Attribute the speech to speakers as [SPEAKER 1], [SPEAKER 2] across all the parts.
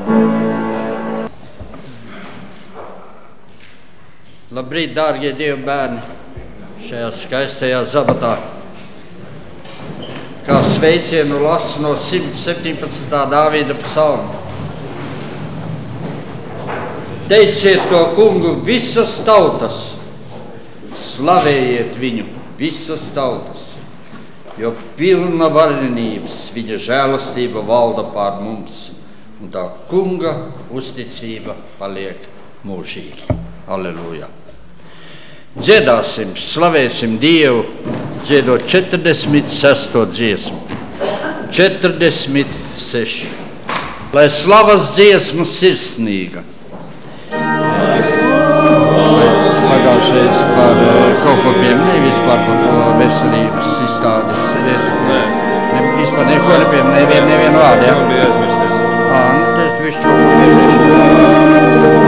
[SPEAKER 1] Labrīt, dārgie Dieva bērni, šajā skaistajā zabatā. Kā sveicienu lasu no 117. Dāvida psalma. Teiciet to kungu visas tautas, slavējiet viņu visas tautas, jo pilna varenības viņa žēlastība valda pār mums, un tā kunga uzticība paliek mūžīgi. Halleluja! Dziedāsim, slavēsim Dievu, dziedot 46. dziesmu. 46. Lai slavas dziesma sirsnīga. Pagājušais par kaut ko pieminēja vispār par to veselības izstādes. Vispār neko nepieminēja, nevienu vārdu, ja?
[SPEAKER 2] Bija aizmirsies.
[SPEAKER 1] Tas viss šo pieminēšu.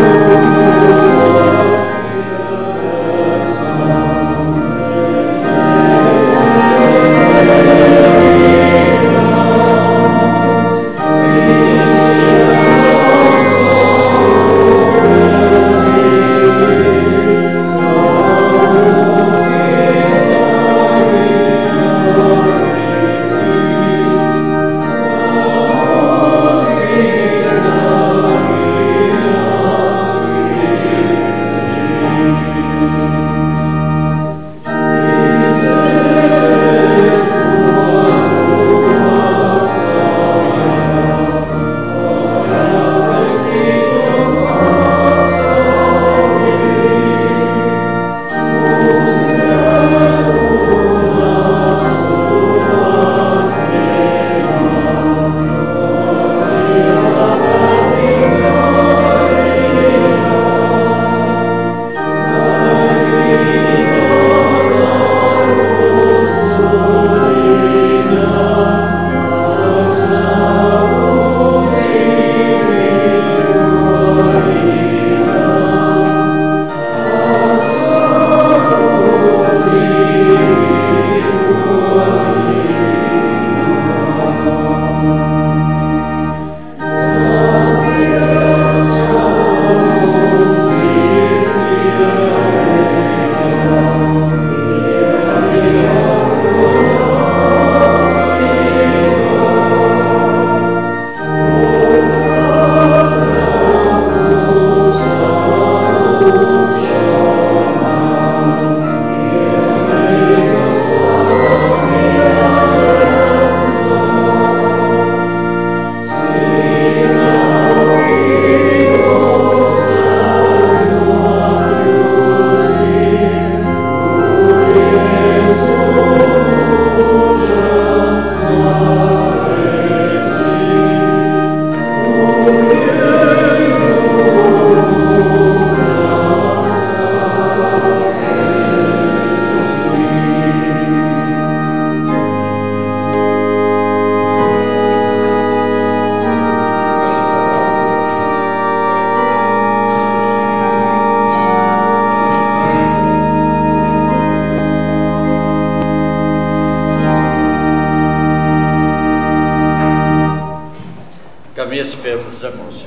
[SPEAKER 1] Iespējams zemos.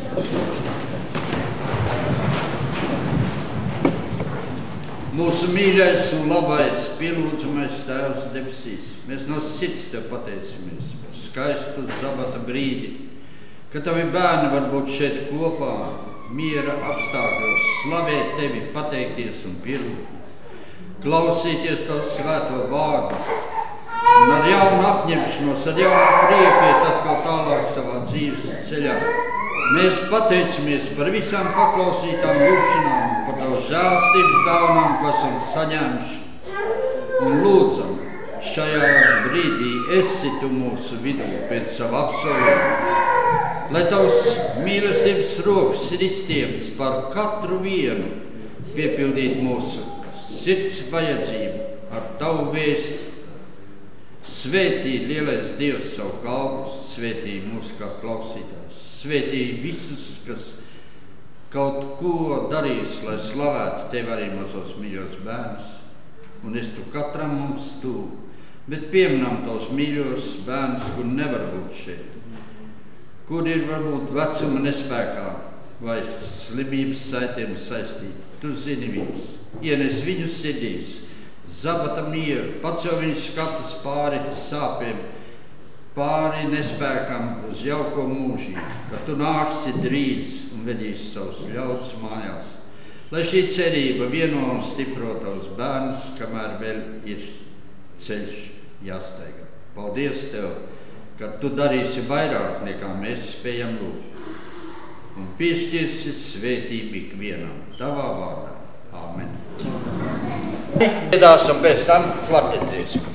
[SPEAKER 1] Mūsu mīļais un labais, pielūdzamais Tēvs debesīs, mēs no sirds Tev pateicamies par skaistu zabata brīdi, ka Tavi bērni var būt šeit kopā, miera apstākļos, slavēt Tevi, pateikties un pielūgt, klausīties Tavu svēto vārdu, un ar jaunu apņemšanos, ar jaunu prieku iet atkal tālāk savā dzīves ceļā. Mēs pateicamies par visām paklausītām lūgšanām, par Tavu žēlstības dāvanām, ko esam saņēmuši. Un lūdzam, šajā brīdī esi Tu mūsu vidū pēc savu apsolījumu, lai Tavs mīlestības rokas ir izstiepts par katru vienu, piepildīt mūsu sirds vajadzību ar Tavu vēsti. Svētī lielais Dievs savu kalpu, svētī mūs kā klausītājs, svētī visus, kas kaut ko darīs, lai slavētu Tevi arī mazos mīļos bērnus. Un es Tu katram mums tuvu, bet pieminām Tavus mīļos bērnus, kur nevar būt šeit. kur ir varbūt vecuma nespēkā vai slimības saitiem saistīti. Tu zini viņus, ienes viņus sirdīs, zabata mieru, pacel viņus skatus pāri sāpēm, pāri nespēkam uz jauko mūžību, ka tu nāksi drīz un vedīsi savus ļaudis mājās. Lai šī cerība vieno un stipro tavus bērnus, kamēr vēl ir ceļš jāsteigā. Paldies Tev, ka Tu darīsi vairāk nekā mēs spējam lūgt un piešķirsi svētību ikvienam Tavā vārdā. Āmen. Dziedāsim pēc tam kvartetdziesmu.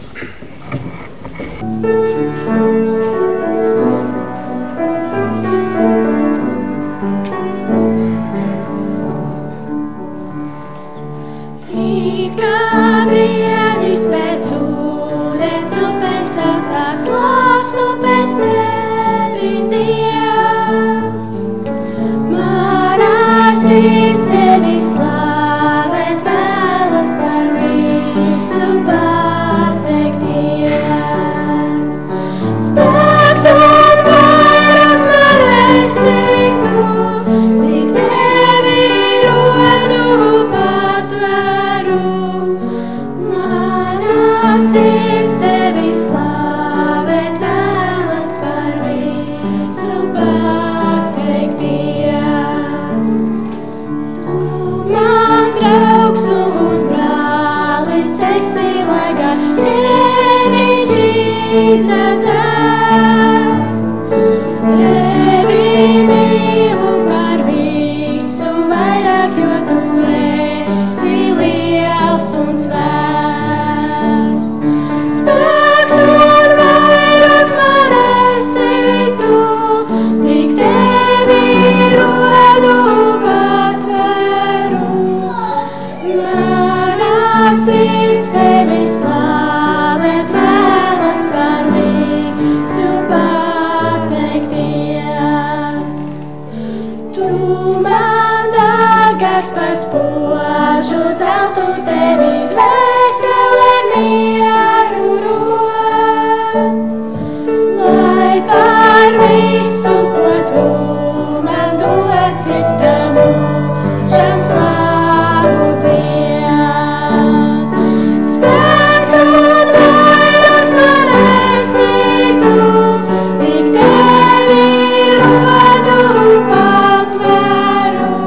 [SPEAKER 2] Briedis pēc ūdens upēm saustās labs, tu pēc Tevis Dievs. Manā sirds Tevi slavēt vēlas, par visu pateikties. Spēks un vairogs man esi Tu, tik Tevi rodu patveru. Sirds Tevi slavēt vēlas, par visu pateikties. Tu mans draugs un brālis esi, lai gan dieniņš izredzēts. Tevi mīlu par visu vairāk, jo Tu esi liels un svēts. Spēks un vairogs man esi Tu, tik Tevi rodu patveru. Manā sirds Tevi slavēt vēlas, par visu pateikties. Tu man dārgāks par spožu zeltu, Tevi dvēsele mieru rod. Lai par visu, ko Tu man dod, sirds Tev mūžam slavu dzied. Spēks un vairogs man esi Tu, tik Tevi rodu patveru.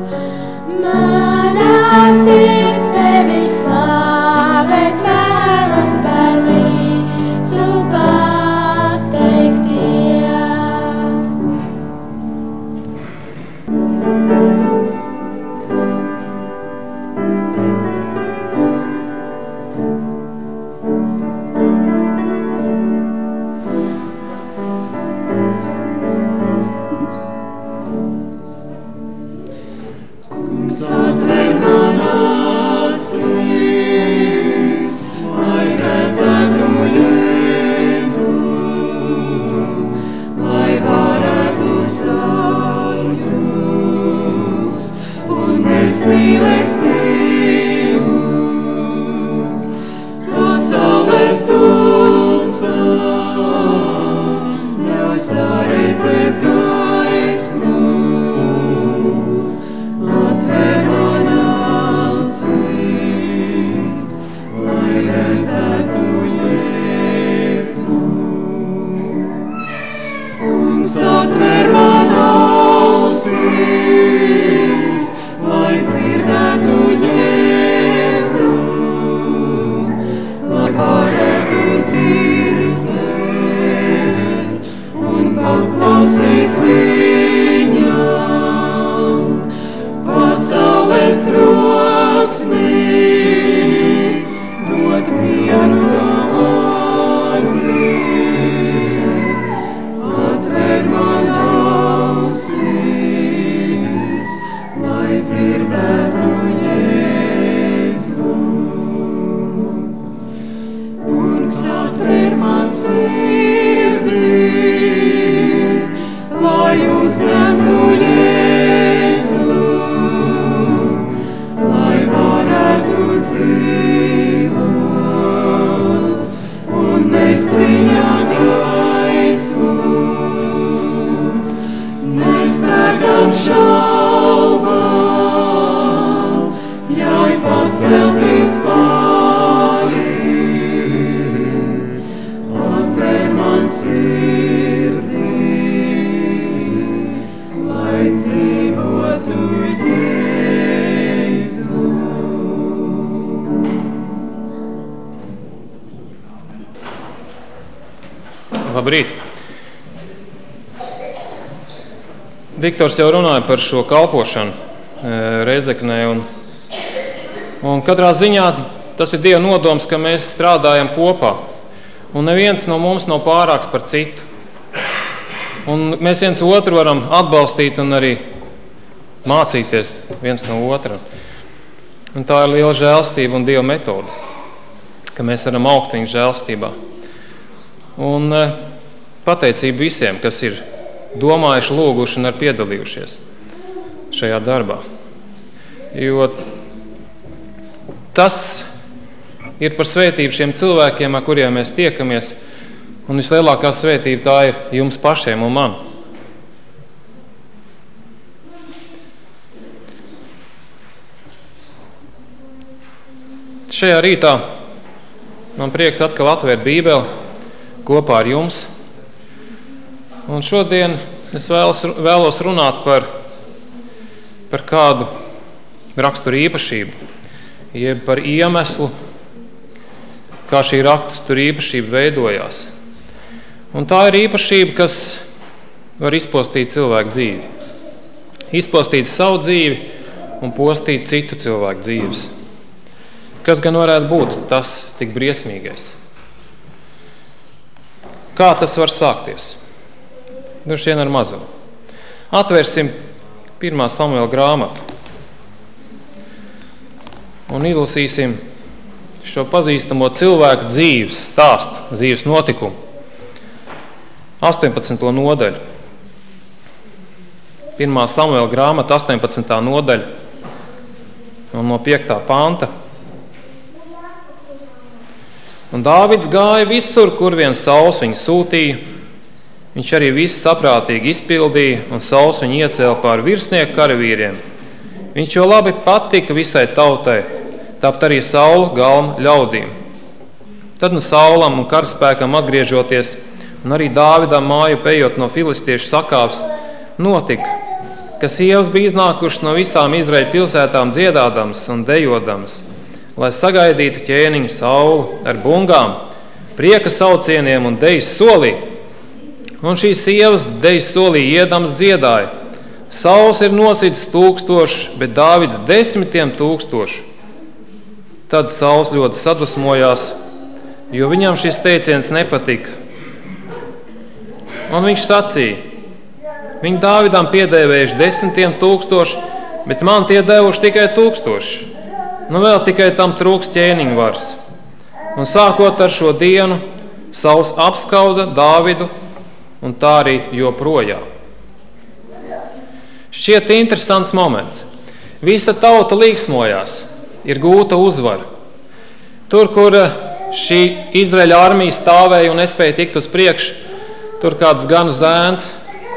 [SPEAKER 2] Manā sirds Tevi slavēt vēlas, par visu pateikties. Kungs, atver man acis, lai redzētu Jēzu, lai varētu sajust un nest mīlestību. Pasaules tumsā ļauj saredzēt gaismu. Atver man acis, lai redzētu Jēzu. Kungs, atver man ausis, lai dzirdētu Jēzu, lai varētu dzirdēt un paklausīt Viņam. Pasaules troksnī dod mieru domāni. Atver man ausis, lai dzirdētu Jēzu. Kungs, atver man sirdi, lai uzņemtu Jēzu, lai varētu dzīvot un nest Viņa gaismu. tam šaubām, ļauj pacelties pāri, atver man sirdī, lai dzīvotu Jēzu.
[SPEAKER 3] Labrīt! Viktors jau runāja par šo kalpošanu Rēzeknē, un katrā ziņā tas ir Dieva nodoms, ka mēs strādājam kopā, un neviens no mums nav pārāks par citu. Un mēs viens otru varam atbalstīt un arī mācīties viens no otra. Un tā ir liela žēlstība un Dieva metode, ka mēs varam augt viņa žēlstībā. Un pateicību visiem, kas ir domājuši, lūguši un ir piedalījušies šajā darbā. Jo tas ir par svētību šiem cilvēkiem, ar kuriem mēs tiekamies, un vislielākā svētība tā ir jums pašiem un man. Šajā rītā man prieks atkal atvērt Bībeli kopā ar jums. Un šodien es vēlos runāt par kādu raksturu īpašību, jeb par iemeslu, kā šī rakstura īpašība veidojās. Un tā ir īpašība, kas var izpostīt cilvēku dzīvi. Izpostīt savu dzīvi un postīt citu cilvēku dzīves. Kas gan varētu būt tas tik briesmīgais? Kā tas var sākties? Droši vien ar mazo. Atvērsim 1. Samuela grāmatu un izlasīsim šo pazīstamo cilvēku dzīves stāstu, dzīves notikumu. 18. nodaļu. 1. Samuela grāmata, 18. nodaļa un no 5. panta. Un Dāvids gāja visur, kur vien Sauls viņu sūtīja. Viņš arī visu saprātīgi izpildīja, un Sauls viņu iecēla pār virsnieku karavīriem. Viņš jau labi patika visai tautai, tāpat arī Saula galma ļaudīm. Tad Saulam un karaspēkam atgriežoties, un arī Dāvidam māju pējot no filistiešu sakāves, notika, ka sievas bija iznākušas no visām Izraēļa pilsētām dziedādams un dejodams, lai sagaidītu ķēniņu Saulu ar bungām, prieka saucieniem un dejas solī. Un šīs sievas dejas solī iedams dziedāja. Sauls ir nosidis 1000, bet Dāvids 10 000. Tad Sauls ļoti sadusmojās, jo viņam šis teiciens nepatika. Un viņš sacīja: viņi Dāvidam piedēvējuši 10 000, bet man tie devuši tikai 1000. Nu vēl tikai tam trūks ķēniņu vars. Un sākot ar šo dienu, Sauls apskauda Dāvidu, un tā arī joprojām. Šķiet interesants moments. Visa tauta līksmojās, ir gūta uzvara. Tur, kur šī Izraēļa armija stāvēja un nespēja tikt uz priekšu, tur kāds ganu zēns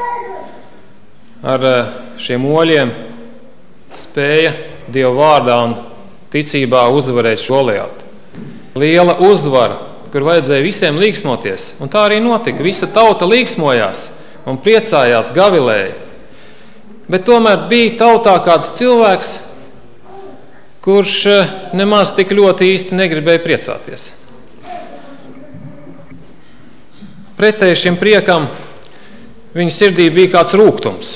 [SPEAKER 3] ar šiem oļiem spēja Dieva vārdā un ticībā uzvarēt šo Goliātu. Liela uzvara, kur vajadzēja visiem līksmoties. Un tā arī notika. Visa tauta līksmojās un priecājās, gavilēja. Bet tomēr bija tautā kāds cilvēks, kurš nemaz tik ļoti īsti negribēja priecāties. Pretēji šim priekam viņa sirdī bija kāds rūgtums.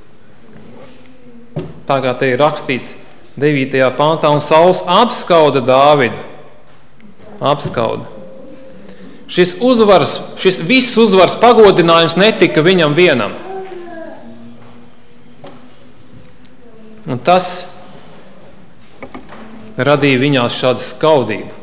[SPEAKER 3] Tā kā te ir rakstīts 9. pantā, un Sauls apskauda Dāvidu. Apskauda. Šis viss uzvaras pagodinājums netika viņam vienam. Un tas radīja viņā šādu skaudību.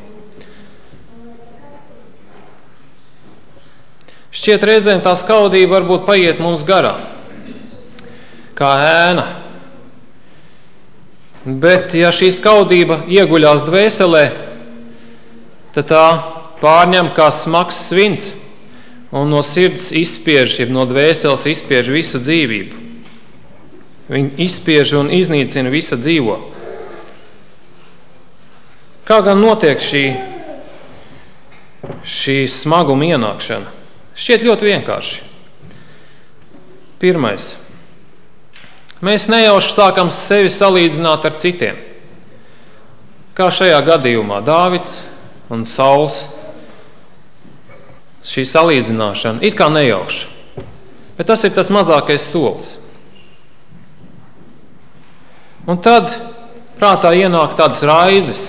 [SPEAKER 3] Šķiet reizēm tā skaudība varbūt paiet mums garām, kā ēna. Bet ja šī skaudība ieguļās dvēselē, tad tā pārņem kā smags svins un no sirds izspiež, no dvēseles izspiež visu dzīvību. Viņi izspiež un iznīcina visa dzīvo. Kā gan notiek šī smaguma ienākšana? Šķiet ļoti vienkārši. Pirmais. Mēs nejauši sākam sevi salīdzināt ar citiem. Kā šajā gadījumā Dāvids un Sauls. Šī salīdzināšana it kā nejauša. Bet tas ir tas mazākais solis. Un tad prātā ienāk tādas raizes.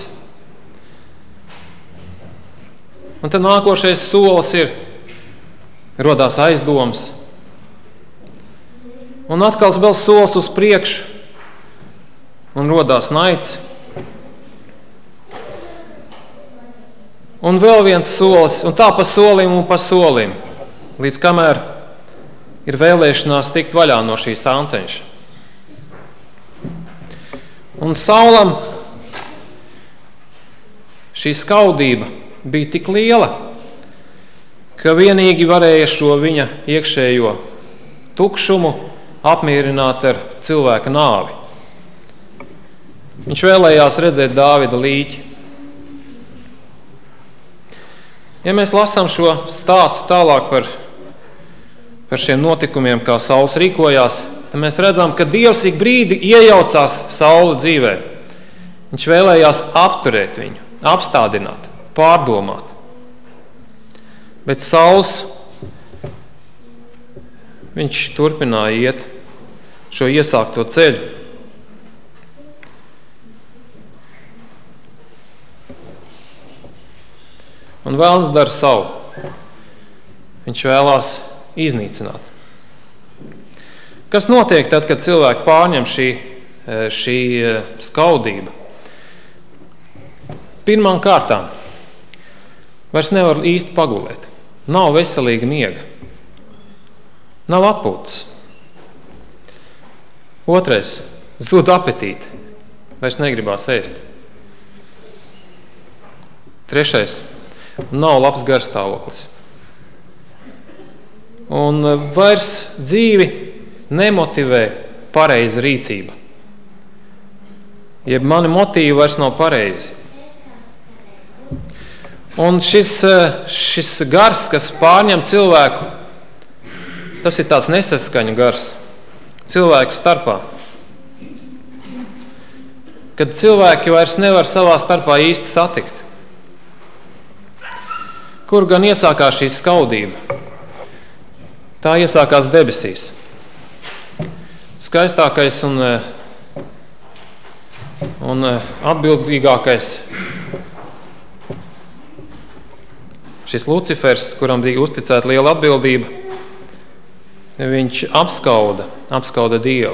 [SPEAKER 3] Un tad nākošais solis rodās aizdomas. Un atkal vēl solis uz priekšu. Un rodās naids. Un vēl viens solis, un tā pa solim un pa solim. Līdz kamēr ir vēlēšanās tikt vaļā no šī sānceņša. Un Saulam šī skaudība bija tik liela, ka vienīgi varēja šo viņa iekšējo tukšumu apmierināt ar cilvēka nāvi. Viņš vēlējās redzēt Dāvida līķi. Ja mēs lasām šo stāstu tālāk par šiem notikumiem, kā Sauls rīkojās, tad mēs redzam, ka Dievs ik brīdi iejaucās Saula dzīvē. Viņš vēlējās apturēt viņu, apstādināt, pārdomāt. Bet Sauls, viņš turpināja iet šo iesākto ceļu. Un vēlns dara savu. Viņš vēlās iznīcināt. Kas notiek tad, kad cilvēki pārņem šī skaudība? Pirmām kārtām vairs nevar īsti pagulēt. Nav veselīga miega. Nav atpūtas. Otrais, zūd apetīti. Vairs negribās ēst. Trešais, nav labs garstāvoklis. Un vairs dzīvi nemotivē pareiza rīcība. Jeb mani motīvi vairs nav pareizi. Un šis gars, kas pārņem cilvēku, tas ir tāds nesaskaņu gars cilvēku starpā. Kad cilvēki vairs nevar savā starpā īsti satikt. Kur gan iesākās šī skaudība? Tā iesākās debesīs. Skaistākais un atbildīgākais šis Lucifers, kuram bija uzticēta liela atbildība, viņš apskauda Dievu.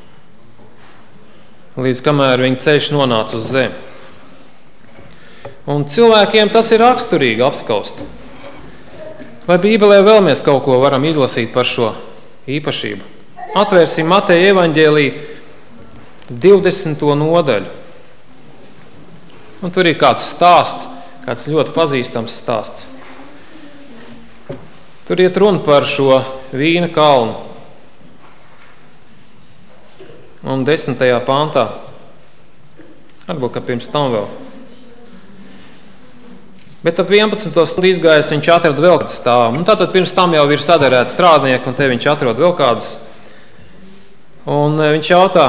[SPEAKER 3] Līdz kamēr viņa ceļš nonāca uz zemi. Un cilvēkiem tas ir raksturīgi apskaust. Vai Bībelē vēl mēs kaut ko varam izlasīt par šo īpašību? Atvērsim Mateja evaņģēliju 20. nodaļu. Un tur ir kāds stāsts, kāds ļoti pazīstams stāsts. Tur iet runa par šo vīna kalnu. Un 10. pāntā, varbūt, ka pirms tam vēl. Bet ap 11. izgājis viņš atrada vēl kādu stāvu. Un tātad pirms tam jau ir sadarēti strādnieki, un te viņš atrod vēl kādus. Un viņš jautā,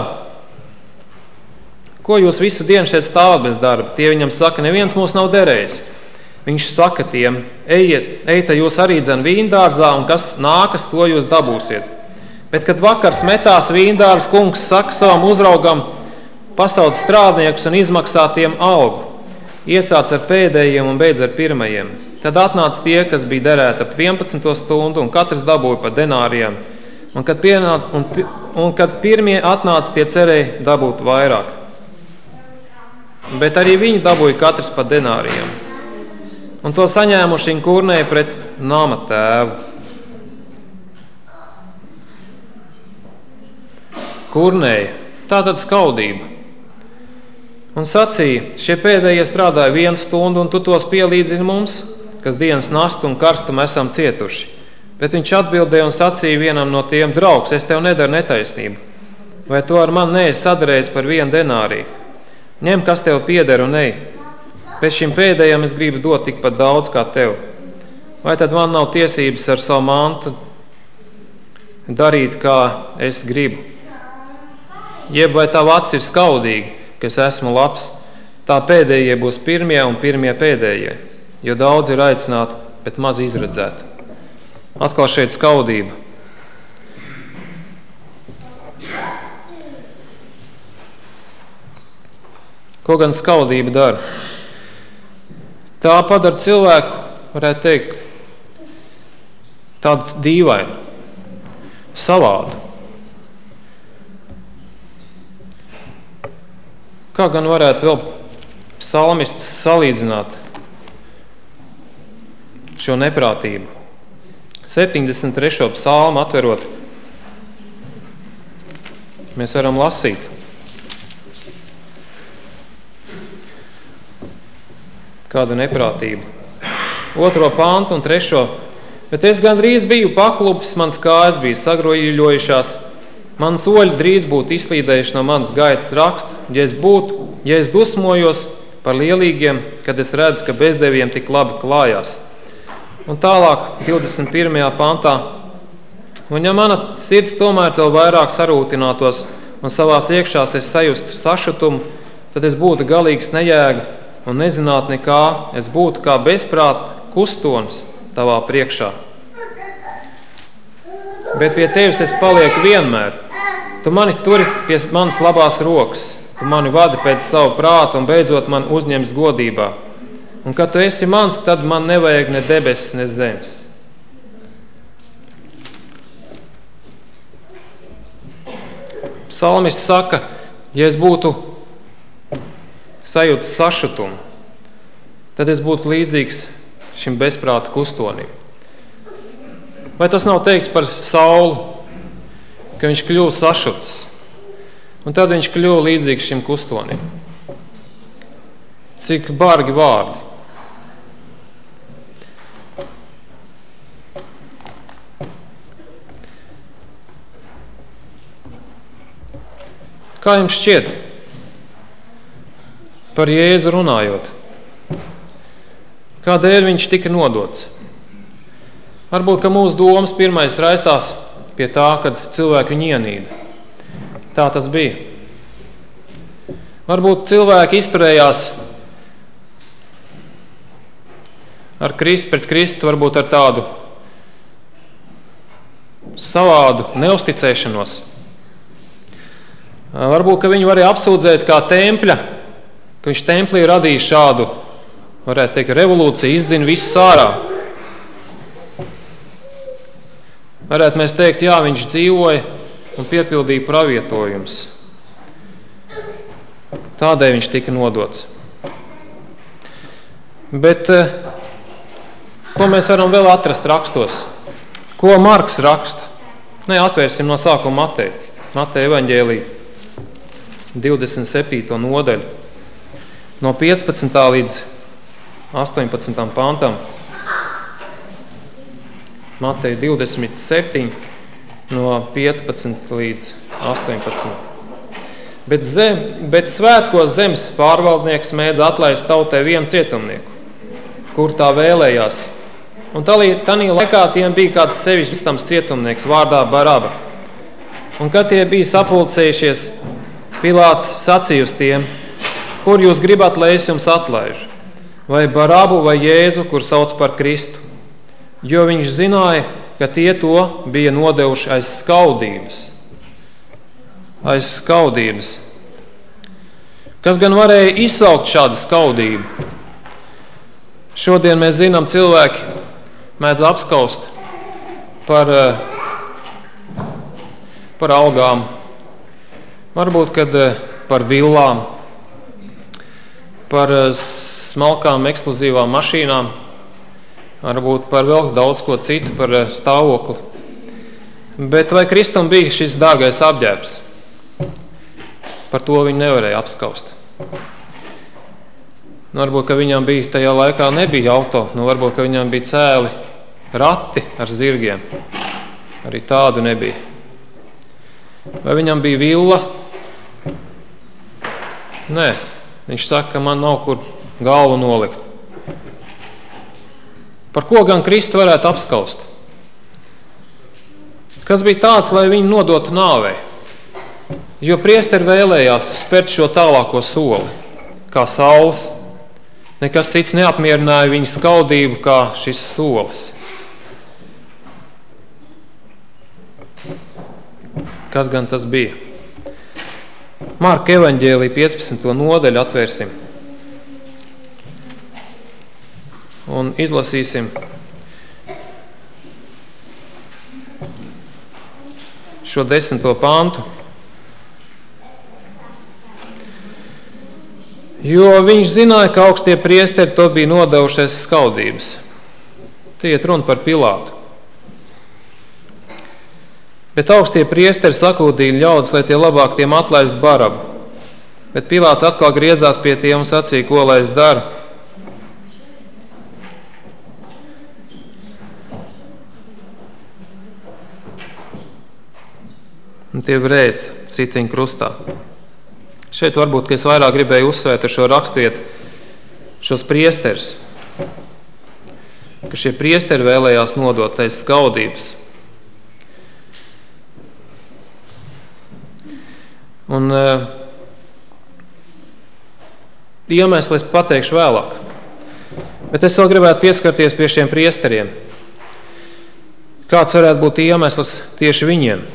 [SPEAKER 3] ko jūs visu dienu šeit stāvat bez darba? Tie viņam saka, neviens mūs nav derējis. Viņš saka tiem, ejiet jūs arī dzen vīndārzā, un kas nākas, to jūs dabūsiet. Bet, kad vakars metās vīndārs, kungs saka savam uzraugam, pasauc strādniekus un izmaksā tiem algu. Iesāc ar pēdējiem un beidz ar pirmajiem. Tad atnāca tie, kas bija derēti ap 11. stundu, un katrs dabūja pa denāriem. Un kad pirmie atnāca, tie cerēja dabūt vairāk. Bet arī viņi dabūja katrs pa denāriem. Un to saņēmuši viņi kurnēja pret nama tēvu. Kurnēja, tātad skaudība. Un sacīja, šie pēdējie strādāja 1 stundu, un tu tos pielīdzini mums, kas dienas nastu un karstumu esam cietuši. Bet viņš atbildēja un sacīja vienam no tiem, draugs, es tev nedaru netaisnību. Vai tu ar mani neesi sadarējis par 1 denāriju? Ņem, kas tev pieder un ej. Pēc šim pēdējam es gribu dot tikpat daudz kā tev. Vai tad man nav tiesības ar savu mantu darīt, kā es gribu? Jeb vai tava acis ir skaudīga, ka es esmu labs? Tā pēdējie būs pirmie un pirmie pēdējie, jo daudz ir aicināti, bet maz izredzētu. Atkal šeit skaudība. Ko gan skaudība dara? Tā padara cilvēku, varētu teikt, tādu dīvainu, savādu. Kā gan varētu vēl psalmists salīdzināt šo neprātību? 73. psalmu atverot, mēs varam lasīt. Kāda neprātība. 2. pantu un 3. Bet es gandrīz biju paklupis, mans kājas bija sagrojuļojušās, man soļi drīz būtu izslīdējuši no manas gaitas raksta, ja es dusmojos par lielīgiem, kad es redzu, ka bezdeviem tik labi klājās. Un tālāk, 21. pantā. Un ja mana sirds tomēr tev vairāk sarūtinātos un savās iekšās es sajustu sašutumu, tad es būtu galīgs nejēga un nezinātu nekā, es būtu kā bezprāt kustonis tavā priekšā. Bet pie tevis es palieku vienmēr. Tu mani turi pie manas labās rokas. Tu mani vadi pēc savu prātu un beidzot man uzņems godībā. Un kad tu esi mans, tad man nevajag ne debesis, ne zemes. Psalmists saka, ja es būtu sajūtas sašutumu, tad es būtu līdzīgs šim bezprāta kustonim. Vai tas nav teikts par Saulu, ka viņš kļuva sašuts, un tad viņš kļuva līdzīgs šim kustonim? Cik bargi vārdi. Kā jums šķiet par Jēzu runājot? Kādēļ viņš tika nodots? Varbūt, ka mūsu domas pirmais raisās pie tā, kad cilvēki viņu ienīda. Tā tas bija. Varbūt cilvēki izturējās ar Kristu pret Kristu, varbūt ar tādu savādu neusticēšanos. Varbūt, ka viņu varēja apsūdzēt kā tempļa, ka viņš templī radīja šādu, varētu teikt, revolūciju, izdzina visu sārā. Varētu mēs teikt, jā, viņš dzīvoja un piepildīja pravietojumus. Tādēļ viņš tika nodots. Bet ko mēs varam vēl atrast rakstos? Ko Marks raksta? Atvērsim no sākuma Mateja evaņģēliju 27. nodaļu. No 15. līdz 18. pantam. Mateja 27, no 15 līdz 18. Bet svētkos zemes pārvaldnieks mēdz atlaist tautai vienu cietumnieku, kur tā vēlējās. Un tanī laikā tiem bija kāds sevišķi bīstams cietumnieks vārdā Baraba. Un kad tie bija sapulcējušies, Pilāts sacīja uz tiem, kur jūs gribat, lai es jums atlaižu? Vai Barabu vai Jēzu, kur sauc par Kristu? Jo viņš zināja, ka tie to bija nodevuši aiz skaudības. Aiz skaudības. Kas gan varēja izsaukt šādu skaudību? Šodien mēs zinām, cilvēki mēdz apskaust par algām, varbūt, kad par villām, par smalkām ekskluzīvām mašīnām, varbūt par vēl daudz ko citu, par stāvokli. Bet vai Kristum bija šis dārgais apģērbs? Par to viņi nevarēja apskaust. Varbūt, ka viņam bija tajā laikā nebija auto, varbūt, ka viņam bija cēli rati ar zirgiem. Arī tādu nebija. Vai viņam bija villa? Nē, viņš saka, ka man nav kur galvu nolikt. Par ko gan Kristu varētu apskaust? Kas bija tāds, lai viņu nodotu nāvei? Jo priesteri vēlējās spērt šo tālāko soli, kā Sauls. Nekas cits neapmierināja viņa skaudību kā šis solis. Kas gan tas bija? Marka evaņģēlija 15. nodaļu atvērsim un izlasīsim šo 10. pantu. Jo viņš zināja, ka augstie priesteri to bija nodevušies skaudības. Te iet runa par Pilātu. Bet augstie priesteri sakūdīja ļaudis, lai tie labāk tiem atlaistu Barabu. Bet Pilāts atkal griezās pie tiem un sacīja, ko lai es daru. Un tie vrēc sit viņu krustā. Šeit varbūt, ka es vairāk gribēju uzsvērt ar šo rakstvietu šos priesterus, ka šie priesteri vēlējās nodot tais skaudības. Un iemesli es pateikšu vēlāk. Bet es vēl gribētu pieskarties pie šiem priesteriem. Kāds varētu būt iemesls tieši viņiem?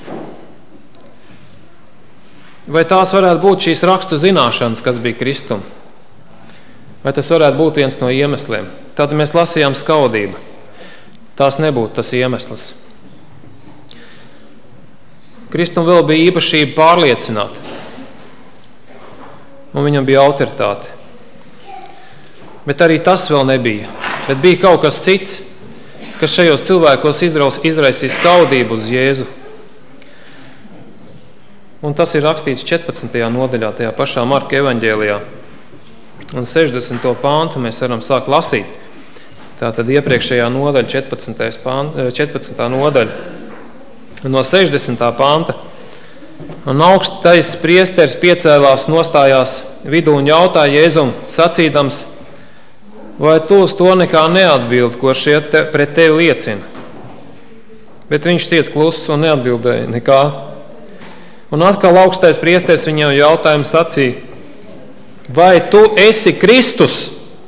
[SPEAKER 3] Vai tās varētu būt šīs rakstu zināšanas, kas bija Kristum? Vai tas varētu būt viens no iemesliem? Tad mēs lasījām skaudību. Tās nebūtu tas iemesls. Kristum vēl bija īpašība pārliecināt. Un viņam bija autoritāte. Bet arī tas vēl nebija. Bet bija kaut kas cits, kas šajos cilvēkos izraisīja skaudību uz Jēzu. Un tas ir rakstīts 14. nodaļā, tajā pašā Marka evaņģēlijā. Un 60. pantu mēs varam sākt lasīt. Tātad iepriekšējā nodaļa, 14. nodaļa. No 60. panta. Un augstais priesteris piecēlās, nostājās vidū un jautāja Jēzum, sacīdams, vai tu uz to nekā neatbildi, ko šie pret tevi liecina? Bet viņš ciet kluss un neatbildēja nekā. Un atkal augstais priesteris viņam jautājumu sacīja, vai tu esi Kristus,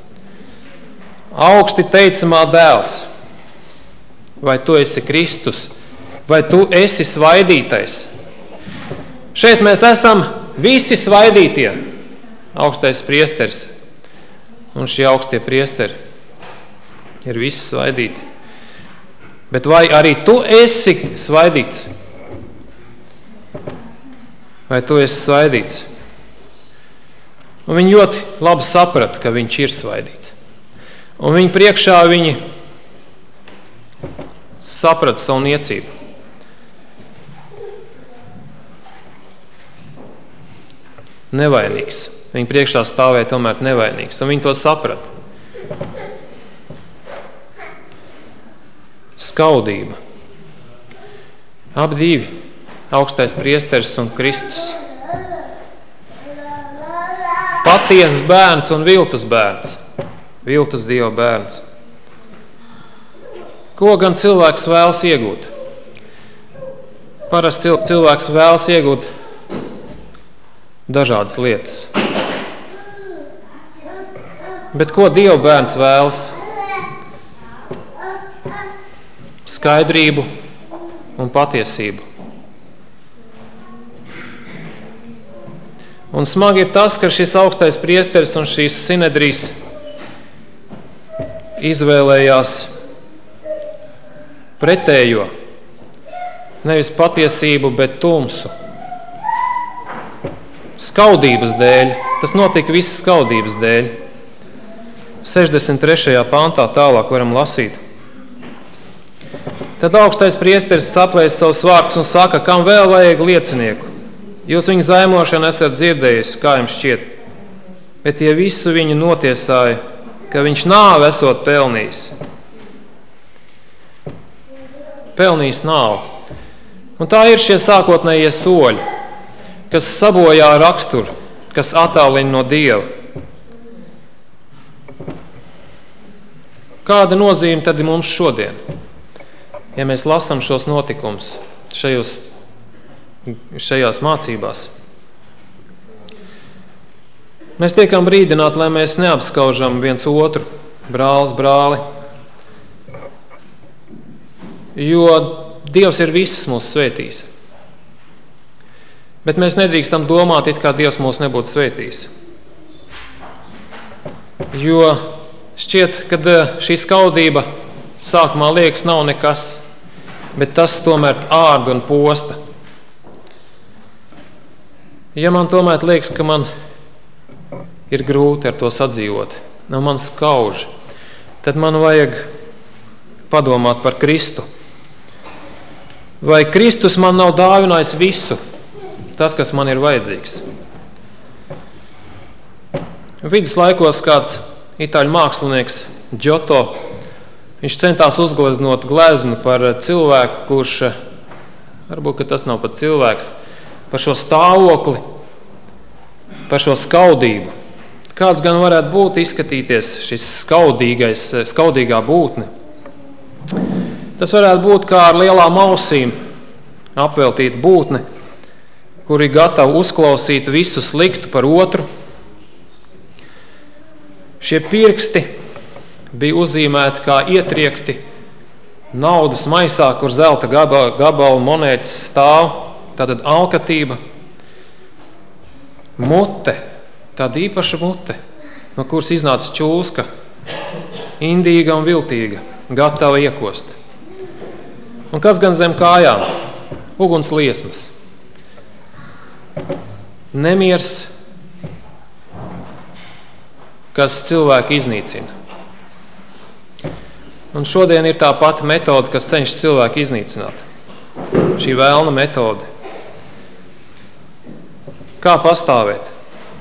[SPEAKER 3] augsti teicamā dēls? Vai tu esi Kristus? Vai tu esi svaidītais? Šeit mēs esam visi svaidītie, augstais priesteris. Un šie augstie priesteri ir visi svaidīti. Bet vai arī tu esi svaidīts? Vai tu esi svaidīts? Un viņi ļoti labi saprata, ka viņš ir svaidīts. Un viņi priekšā viņi saprata savu niecību. Nevainīgs. Viņi priekšā stāvēja tomēr nevainīgs. Un viņi to saprata. Skaudība. Abi divi. Augstais priesteris un Kristus. Patiesas bērns un viltus bērns. Viltus Dieva bērns. Ko gan cilvēks vēlas iegūt? Parasti cilvēks vēlas iegūt dažādas lietas. Bet ko Dieva bērns vēlas? Skaidrību un patiesību. Un smagi ir tas, ka šis augstais priesteris un šīs sinedrijas izvēlējās pretējo. Nevis patiesību, bet tumsu. Skaudības dēļ. Tas notika viss skaudības dēļ. 63. pantā tālāk varam lasīt. Tad augstais priesteris saplēs savus vārkus un saka, kam vēl vajag liecinieku? Jūs viņu zaimošanu esat dzirdējis, kā jums šķiet. Bet tie visu viņu notiesāja, ka viņš nāvi esot pelnījis. Pelnījis nāvi. Un tā ir šie sākotnējie soļi, kas sabojā raksturu, kas attālina no Dieva. Kāda nozīme tad ir mums šodien, ja mēs lasām šos notikumus šajās mācībās? Mēs tiekam brīdināti, lai mēs neapskaužam viens otru, brālis brāli, jo Dievs ir viss mūs svētījis. Bet mēs nedrīkstam domāt, it kā Dievs mūs nebūtu svētījis. Jo šķiet, ka šī skaudība sākumā liekas nav nekas, bet tas tomēr ārda un posta. Ja man tomēr liekas, ka man ir grūti ar to sadzīvot, un man skauž, tad man vajag padomāt par Kristu. Vai Kristus man nav dāvinājis visu, tas, kas man ir vajadzīgs? Viduslaikos kāds itāļu mākslinieks Giotto, viņš centās uzgleznot gleznu par cilvēku, kurš, varbūt, ka tas nav pat cilvēks, par šo stāvokli, par šo skaudību. Kāds gan varētu būt izskatīties šis skaudīgā būtne? Tas varētu būt kā ar lielām ausīm apveltīta būtne, kuri gatavi uzklausīt visu sliktu par otru. Šie pirksti bija uzīmēti kā ietriekti naudas maisā, kur zelta gabala monētas stāv, tātad alkatība. Mute, tāda īpaša mute, no kuras iznāca čūska, indīga un viltīga, gatava iekost. Un kas gan zem kājām? Uguns liesmas. Nemiers, kas cilvēku iznīcina. Un šodien ir tā pati metode, kas cenšas cilvēku iznīcināt. Šī vēlna metode. Kā pastāvēt?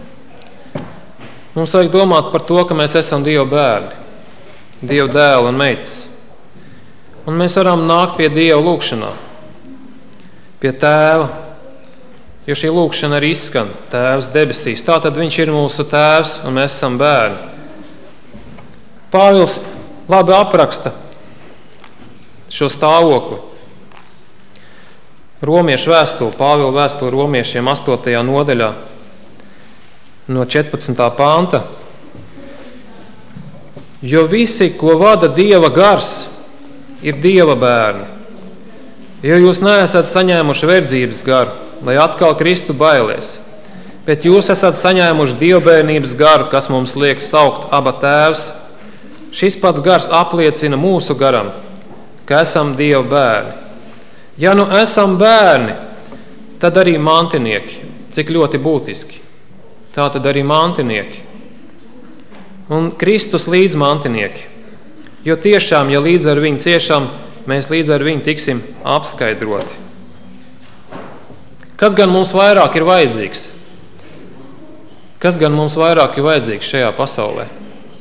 [SPEAKER 3] Mums vajag domāt par to, ka mēs esam Dieva bērni, Dieva dēli un meitas. Un mēs varam nākt pie Dieva lūgšanā, pie Tēva, jo šī lūgšana arī izskan Tēvs debesīs. Tātad viņš ir mūsu Tēvs un mēs esam bērni. Pāvils labi apraksta šo stāvokli. Romiešu vēstuli, Pāvila vēstuli romiešiem 8. nodaļā no 14. panta. Jo visi, ko vada Dieva gars, ir Dieva bērni. Jo jūs neesat saņēmuši verdzības garu, lai atkal Kristu bailēs, bet jūs esat saņēmuši dievbērnības garu, kas mums liek saukt Aba Tēvs. Šis pats gars apliecina mūsu garam, ka esam Dieva bērni. Ja nu esam bērni, tad arī mantinieki, cik ļoti būtiski. Tā tad arī mantinieki. Un Kristus līdz mantinieki. Jo tiešām, ja līdz ar viņu ciešam, mēs līdz ar viņu tiksim apskaidroti. Kas gan mums vairāk ir vajadzīgs? Kas gan mums vairāk ir vajadzīgs šajā pasaulē?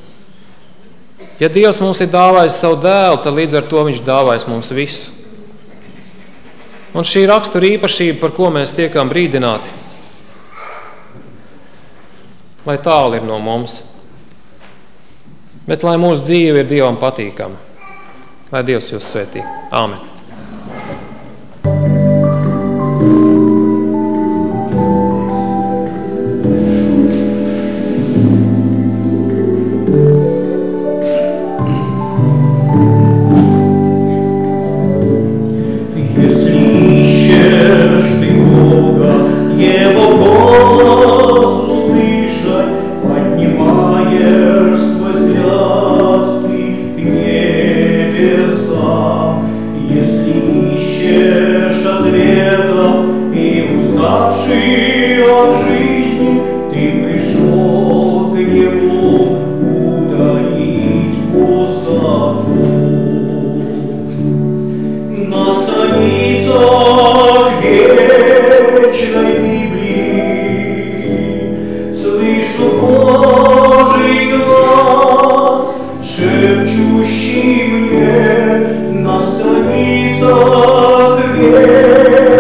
[SPEAKER 3] Ja Dievs mums ir dāvājis savu dēlu, tad līdz ar to viņš dāvājis mums visu. Un šī rakstura īpašība, par ko mēs tiekam brīdināti, lai tālu ir no mums, bet lai mūsu dzīve ir Dievam patīkama. Lai Dievs jūs svētī. Āmen.
[SPEAKER 2] Шепчущий мне на страницах век.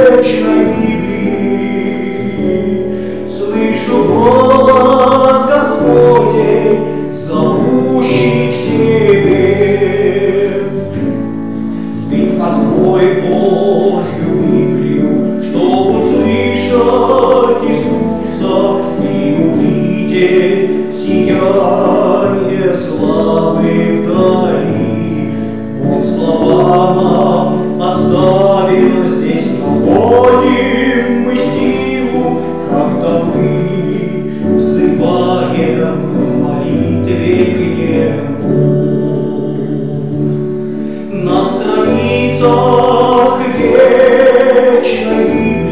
[SPEAKER 4] слышать Иисуса и увидеть сияние славы вдали. Он слова нам оставил, здесь находим мы силу, когда мы взываем в молитве к Нему. На страницах вечной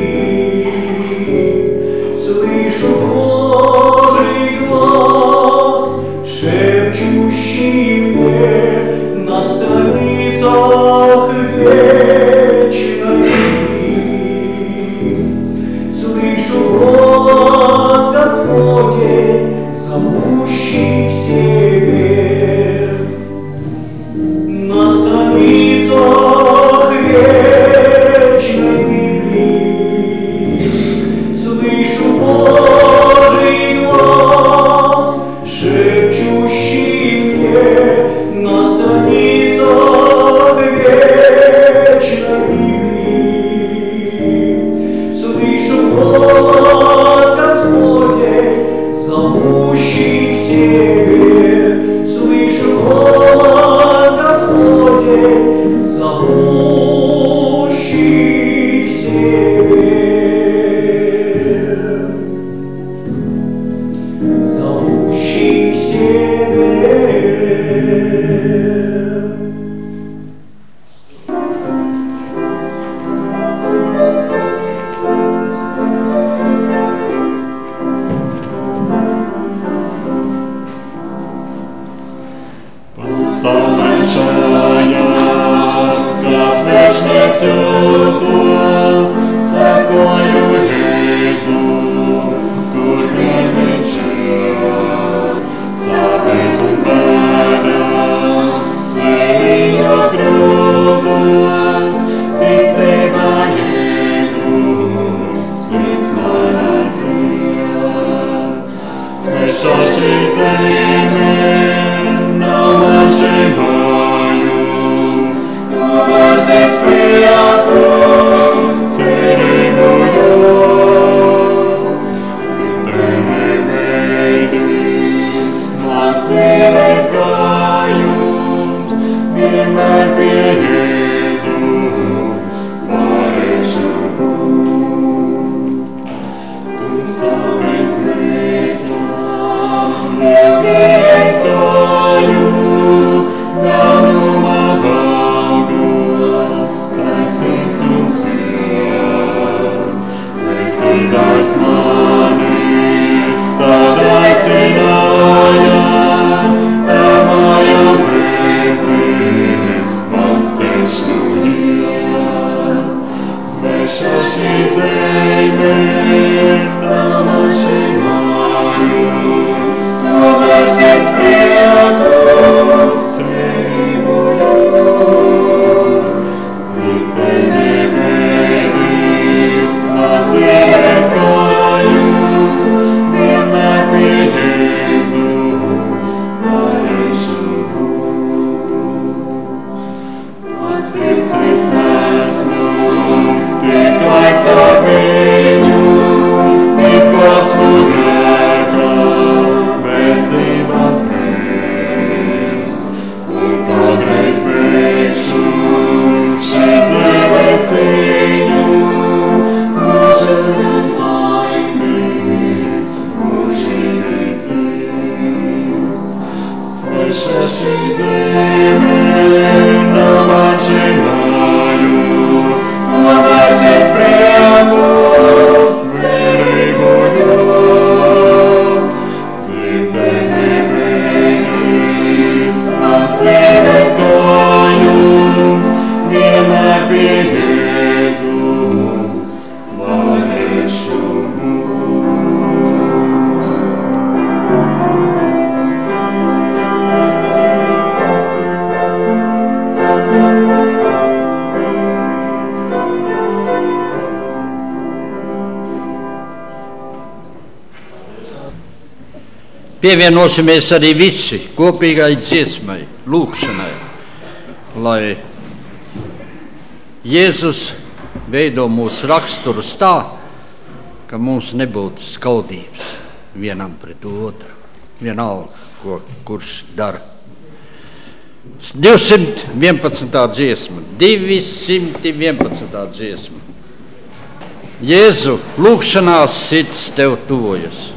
[SPEAKER 4] Библии слышу Божий глаз, шепчущий мне. На страницах вечной Библии слышу голос Господень, зовущий к себе. На страницах вечной Библии слышу Божий глаз, шепчущий мне. На страницах вечной Библии слышу голос Господень, зовущий к себе. Слышу голос Господень, зовущий к себе. Зовущий к себе.
[SPEAKER 1] Pievienosimies arī visi kopīgai dziesmai, lūgšanai, lai Jēzus veido mūsu raksturus tā, ka mums nebūtu skaudības vienam pret otru, vienalga, kurš dara. 211. dziesma, 211. dziesma. Jēzu, lūgšanās sirds tev tuvojas.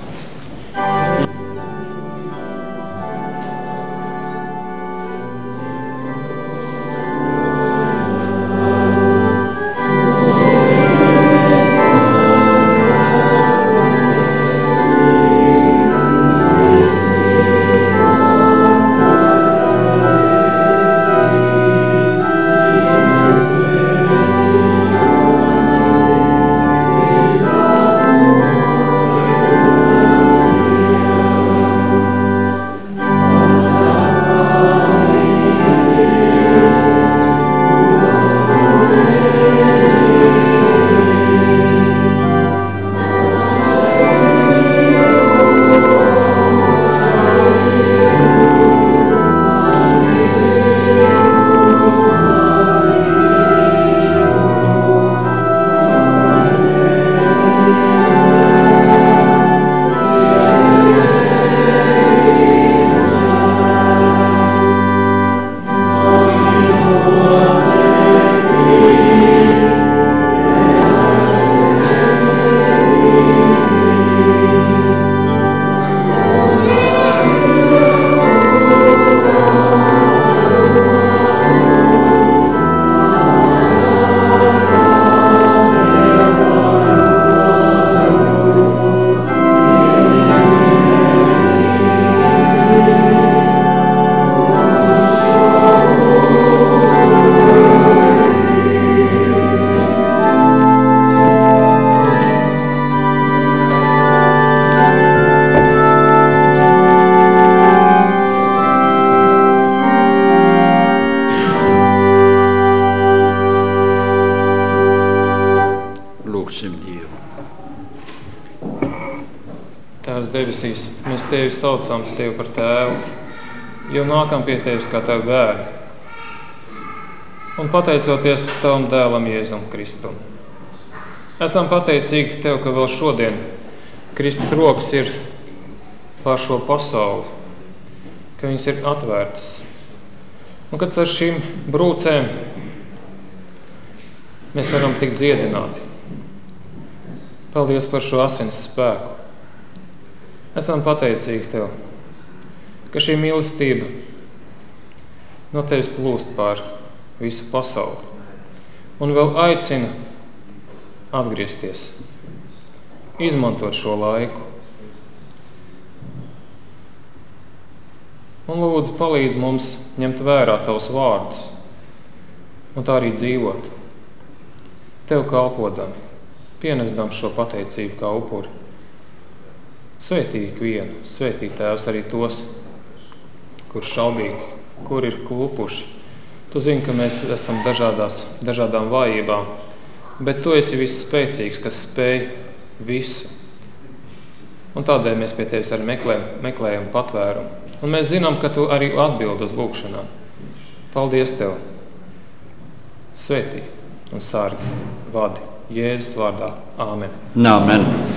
[SPEAKER 3] Tēvs debesīs, mēs Tevi saucam Tevi par Tēvu, jo nākam pie Tevis kā Tavi bērni. Un pateicoties Tavam dēlam Jēzum Kristum. Esam pateicīgi Tev, ka vēl šodien Kristus rokas ir pār šo pasauli, ka viņas ir atvērtas. Un kad ar šīm brūcēm mēs varam tikt dziedināti. Paldies par šo asins spēku. Esam pateicīgi Tev, ka šī mīlestība no Tevis plūst pār visu pasauli un vēl aicina atgriezties, izmantot šo laiku. Un lūdzu palīdz mums ņemt vērā Tavus vārdus un tā arī dzīvot. Tev kalpodam, pienesdam šo pateicību kā upuri. Svētī ikvienu, svētī Tēvs arī tos, kur šaubīgi, kur ir klupuši. Tu zini, ka mēs esam dažādām vājībām, bet Tu esi viss spēcīgs, kas spēj visu. Un tādēļ mēs pie Tevis arī meklējam patvērumu. Un mēs zinām, ka Tu arī atbild uz lūgšanām. Paldies Tev! Svētī un sargi, vadi Jēzus vārdā. Āmen.
[SPEAKER 1] Āmen.